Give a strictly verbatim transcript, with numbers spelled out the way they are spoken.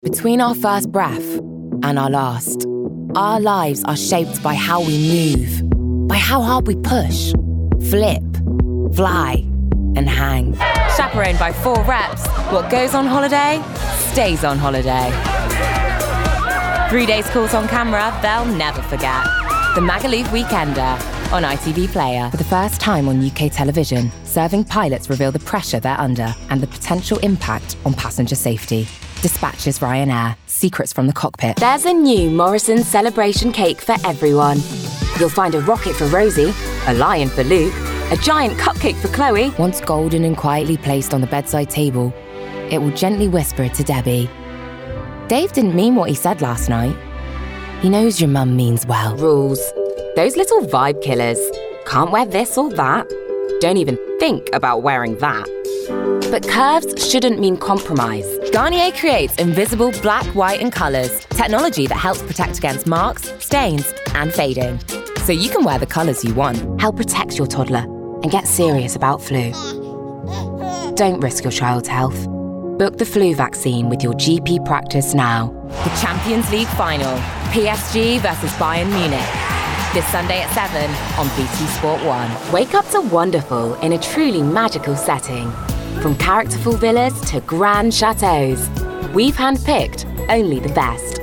Between our first breath and our last, our lives are shaped by how we move, by how hard we push, flip, fly, and hang. Chaperoned by four reps, what goes on holiday stays on holiday. Three days caught on camera they'll never forget. The Magaluf Weekender on I T V Player. For the first time on U K television, serving pilots reveal the pressure they're under and the potential impact on passenger safety. Dispatches Ryanair. Secrets from the cockpit. There's a new Morrison's celebration cake for everyone. You'll find a rocket for Rosie, a lion for Luke, a giant cupcake for Chloe. Once golden and quietly placed on the bedside table, it will gently whisper to Debbie. Dave didn't mean what he said last night. He knows your mum means well. Rules. Those little vibe killers. Can't wear this or that. Don't even think about wearing that. But curves shouldn't mean compromise. Garnier creates invisible black, white and colours. Technology that helps protect against marks, stains and fading. So you can wear the colours you want. Help protect your toddler and get serious about flu. Don't risk your child's health. Book the flu vaccine with your G P practice now. The Champions League final. P S G versus Bayern Munich. This Sunday at seven on B T Sport one. Wake up to wonderful in a truly magical setting. From characterful villas to grand chateaus, we've handpicked only the best.